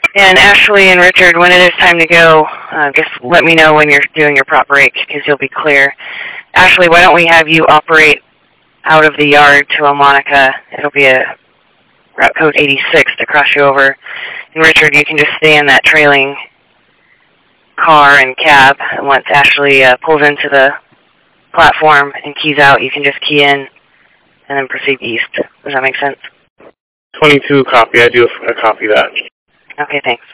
And Ashley and Richard, when it is time to go, just let me know when you're doing your prop break, because you'll be clear. Ashley, why don't we have you operate out of the yard to Monica? It'll be a route code 86 to cross you over. And Richard, you can just stay in that trailing car and cab. And once Ashley pulls into the platform and keys out, you can just key in and then proceed east. Does that make sense? 22, copy. I do copy that. Okay, thanks.